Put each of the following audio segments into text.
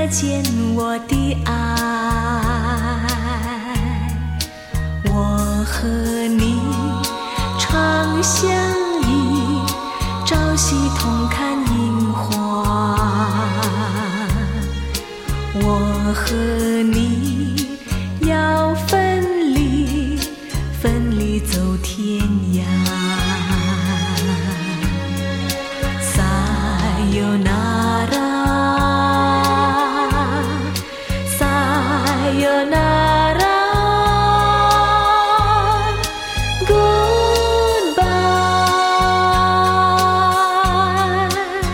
见我的爱，我和你常相依，朝夕同看樱花。我和你要分离，分离走天涯。Sayonara, sayonara, goodbye.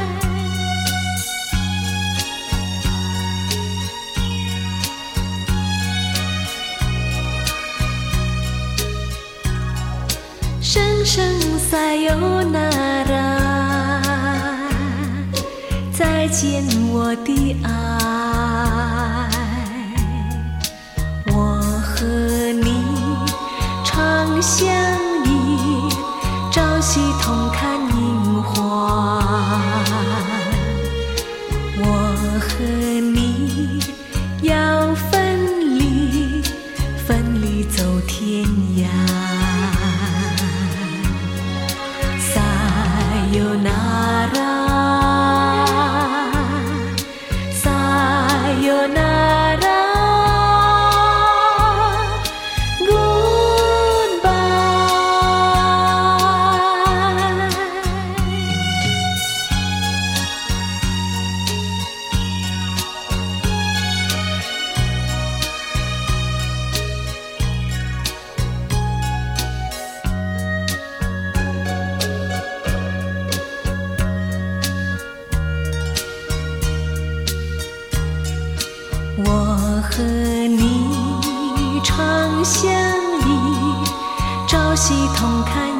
声声sayonara，再见我的爱，我和你常相依，朝夕同看樱花。我和你要分离，分离走天涯。Sayonara, sayonara, goodbye. 我和你常相依，朝夕同看